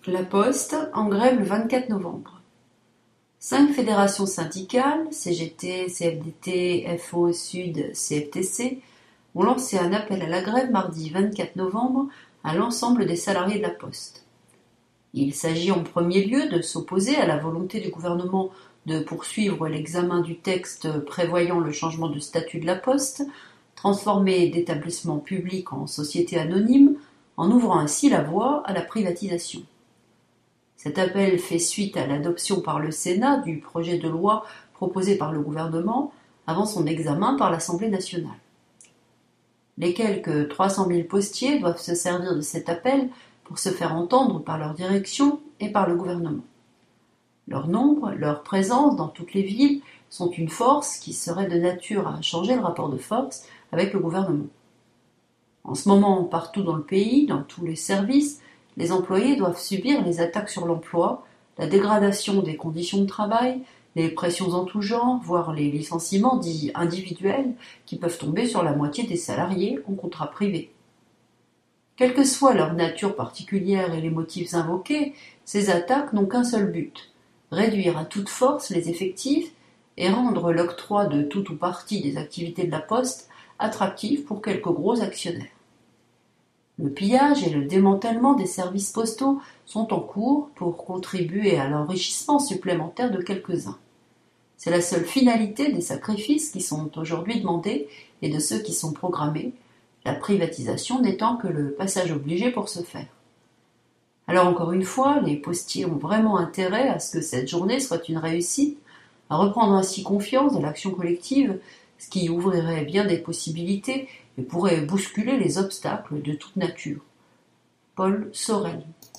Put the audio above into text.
La Poste en grève le 24 novembre. 5 fédérations syndicales, CGT, CFDT, FO, Sud, CFTC, ont lancé un appel à la grève mardi 24 novembre à l'ensemble des salariés de la Poste. Il s'agit en premier lieu de s'opposer à la volonté du gouvernement de poursuivre l'examen du texte prévoyant le changement de statut de la Poste, transformer d'établissement public en société anonyme, en ouvrant ainsi la voie à la privatisation. Cet appel fait suite à l'adoption par le Sénat du projet de loi proposé par le gouvernement avant son examen par l'Assemblée nationale. Les quelques 300 000 postiers doivent se servir de cet appel pour se faire entendre par leur direction et par le gouvernement. Leur nombre, leur présence dans toutes les villes sont une force qui serait de nature à changer le rapport de force avec le gouvernement. En ce moment, partout dans le pays, dans tous les services, les employés doivent subir les attaques sur l'emploi, la dégradation des conditions de travail, les pressions en tout genre, voire les licenciements dits individuels qui peuvent tomber sur la moitié des salariés en contrat privé. Quelle que soit leur nature particulière et les motifs invoqués, ces attaques n'ont qu'un seul but, réduire à toute force les effectifs et rendre l'octroi de tout ou partie des activités de la Poste attractif pour quelques gros actionnaires. Le pillage et le démantèlement des services postaux sont en cours pour contribuer à l'enrichissement supplémentaire de quelques-uns. C'est la seule finalité des sacrifices qui sont aujourd'hui demandés et de ceux qui sont programmés, la privatisation n'étant que le passage obligé pour ce faire. Alors encore une fois, les postiers ont vraiment intérêt à ce que cette journée soit une réussite, à reprendre ainsi confiance dans l'action collective, ce qui ouvrirait bien des possibilités et pourrait bousculer les obstacles de toute nature. Paul Sorel.